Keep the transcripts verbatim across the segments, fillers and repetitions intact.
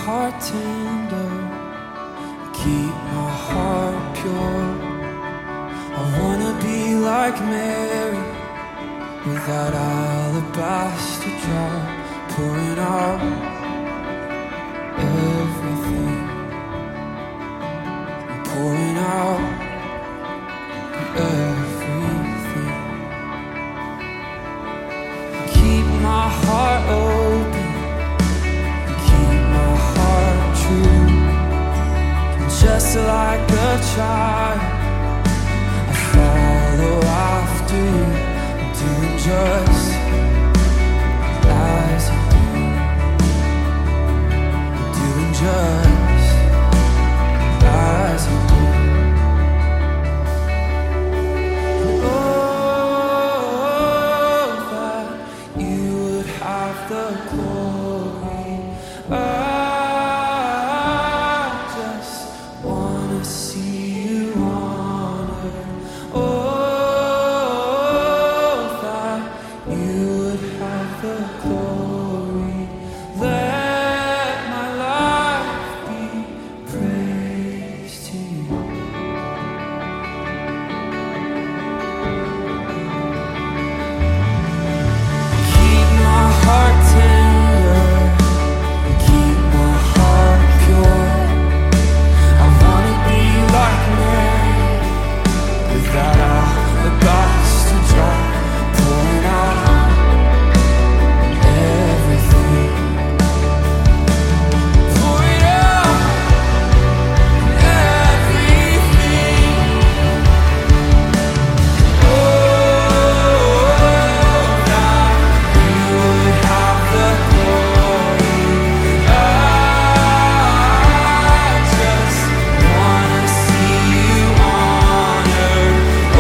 heart tender, keep my heart pure. I wanna be like Mary, without alabaster jar, pouring out everything, pouring out everything. Keep my heart open, keep my heart true. Just like a child, I follow after you, doing just as you do, doing just as you do. Oh, that you would have the glory. I just wanna see you honored. Oh, that you would have the glory. Let my life be praise to you. Keep my heart tender, keep my heart pure. I wanna be like Mary, without alabaster jar, pouring out everything, pouring out everything. Oh, that you would have the glory. I just wanna see you honored. Oh,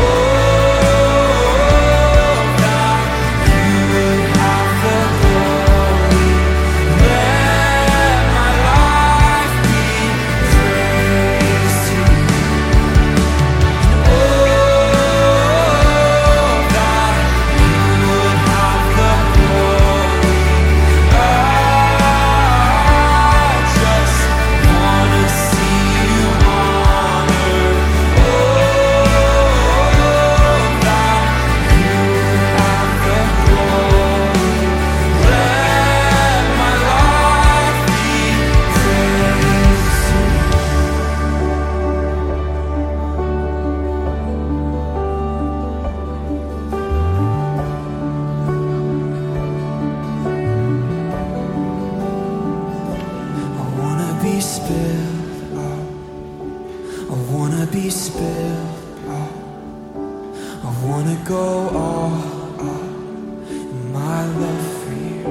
that you would have the glory. Let my life be praise to you. Oh, that you would have the glory. I just wanna see you honored. Oh, that you would have the glory. Let my life be praise to you. I wanna be spilled out. I wanna be spilled out. I wanna go all out in my love for you.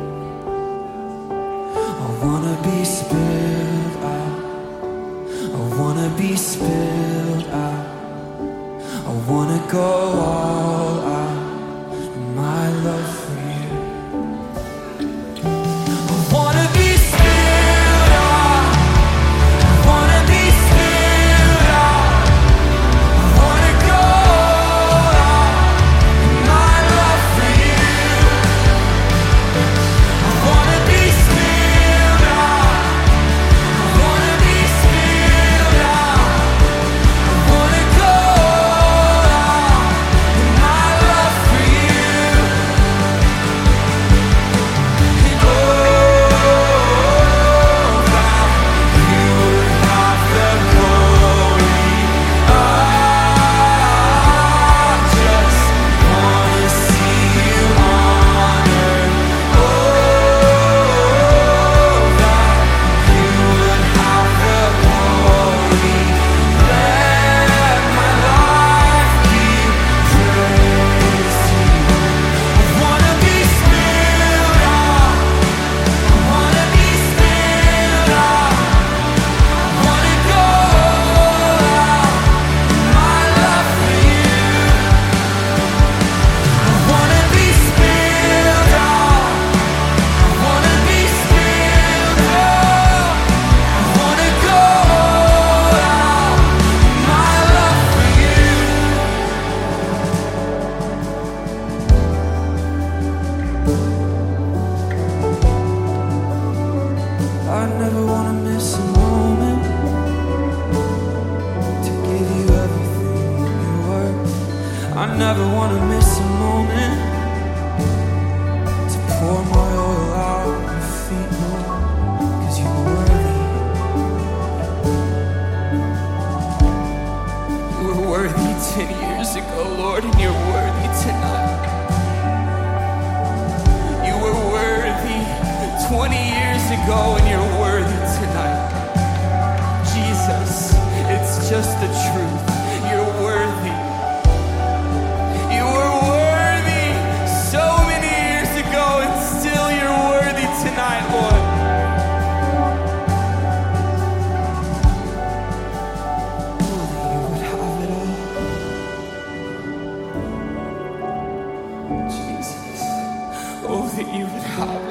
I wanna be spilled out. I wanna be spilled out. I wanna go all out in my love for you. I wanna be spilled out. I wanna be spilled out. I wanna go all out in my love for you. I wanna be spilled out. I wanna be spilled out. I wanna go all out in my I never want to miss a moment to pour my oil out on your feet, Lord, 'cause you're worthy. You were worthy ten years ago, Lord, and you're worthy tonight. You were worthy twenty years ago, and you're worthy tonight. Jesus, it's just the truth. You're worthy. You were worthy so many years ago, and still you're worthy tonight, Lord. Oh, that you would have it all. Jesus. Oh, that you would have